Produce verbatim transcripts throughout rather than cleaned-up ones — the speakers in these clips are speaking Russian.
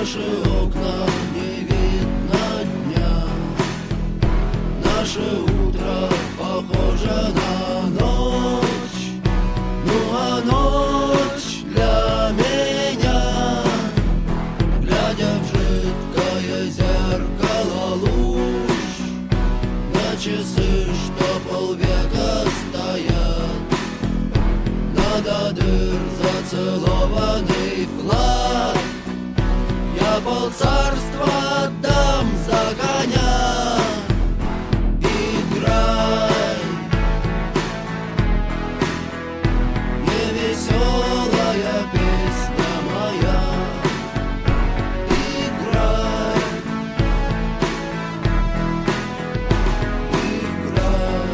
наши окна не видно дня, наше утро похоже на ночь, ну а ночь для меня, глядя в жидкое зеркало луж, на часы, что полвека стоят, надо дыр зацелованный вклад. Я полцарства отдам за коня. Играй, невеселая песня моя. Играй, играй.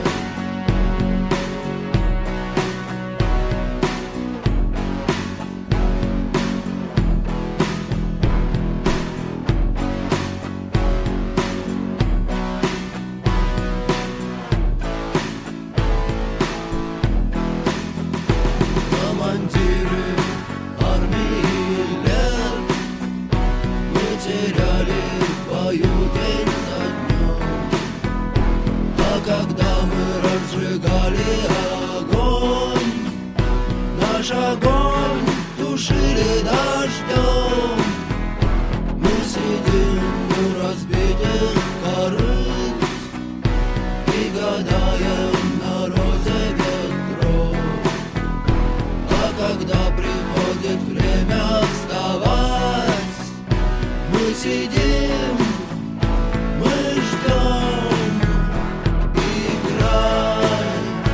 Командиры армии лет мы теряли в бою день за днем, а когда мы разжигали огонь, наш огонь тушили дождем. Мы сидим у разбитых корыт и гадаем на розе ветров. Когда приходит время вставать, мы сидим, мы ждем. Играй,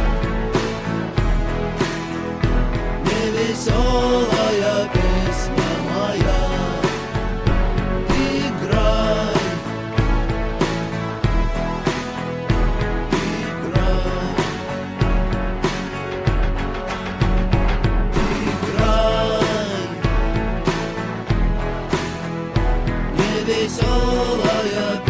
невеселая песня моя. Играй, играй. Веселая